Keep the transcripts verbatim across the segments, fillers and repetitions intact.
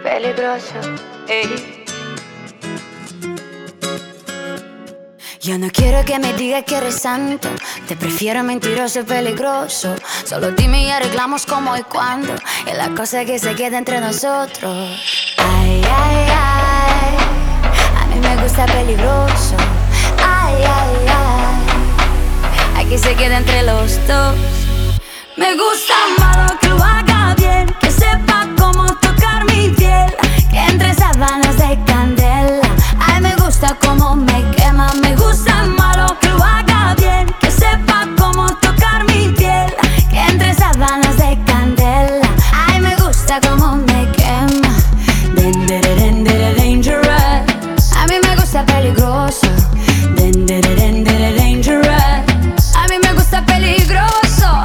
peligroso. Ey. Yo no quiero que me digas que eres santo. Te prefiero mentiroso y peligroso. Solo dime y arreglamos cómo y cuándo. Y la cosa que se queda entre nosotros. Ay, ay, ay. A mí me gusta peligroso. Ay, ay, ay. Aquí se queda entre los dos. Me gusta malo, que lo haga bien, que sepa cómo tocar mi piel, que entre sábanas de candela. Ay, me gusta cómo me quema. Me gusta malo, que lo haga bien, que sepa cómo tocar mi piel, que entre sábanas de candela. Ay, me gusta cómo me quema. Dangerous. A mí me gusta peligroso. Dangerous. A mí me gusta peligroso.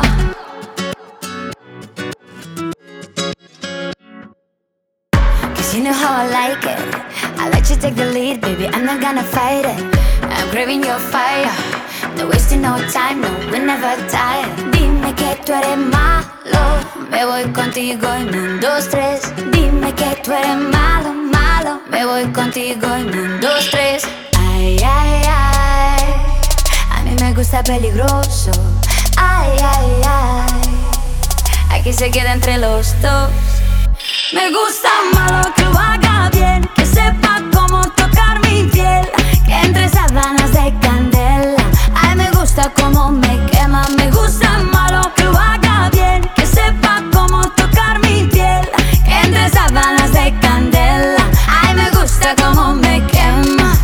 You know how I like it. I let you take the lead, baby, I'm not gonna fight it. I'm craving your fire. No wasting no time, no, we're never tired. Dime que tú eres malo. Me voy contigo en un, dos, tres. Dime que tú eres malo, malo. Me voy contigo en un, dos, tres. Ay, ay, ay. A mí me gusta peligroso. Ay, ay, ay. Aquí se queda entre los dos. Me gusta malo, que lo haga bien, que sepa cómo tocar mi piel, que entre sábanas de candela. Ay, me gusta cómo me quema. Me gusta malo, que lo haga bien, que sepa cómo tocar mi piel, que entre sábanas de candela. Ay, me gusta cómo me quema.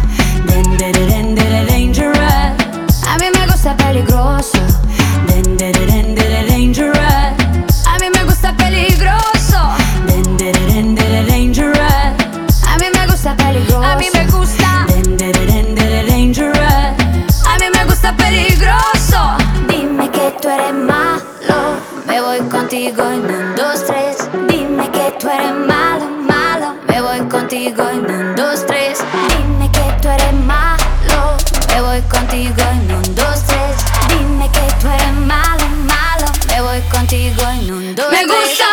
Dangerous. A mí me gusta peligroso. Dangerous. A mí me gusta peligroso. A mí me gusta peligroso. A mí me gusta. Dangerous. A mí me gusta peligroso. Dime que tú eres malo. Me voy contigo en un, dos, tres. Dime que tú eres malo, malo. Me voy contigo en un, dos, tres. Dime que tú eres malo. Me voy contigo en un, dos, tres. Dime que tú eres malo, malo. Me voy contigo en un, dos, tres. Me gusta